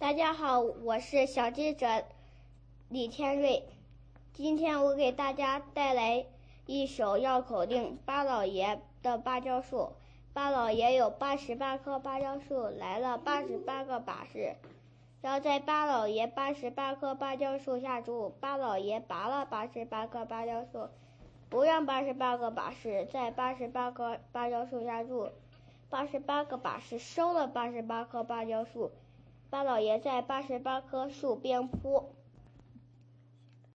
大家好，我是小记者李天瑞。今天我给大家带来一首绕口令：巴老爷的芭蕉树。巴老爷有88棵芭蕉树，来了88个把式。要在巴老爷88棵芭蕉树下住，巴老爷拔了88棵芭蕉树，不让88个把式在88棵芭蕉树下住。88个把式收了88棵芭蕉树，巴老爷在88棵树边铺。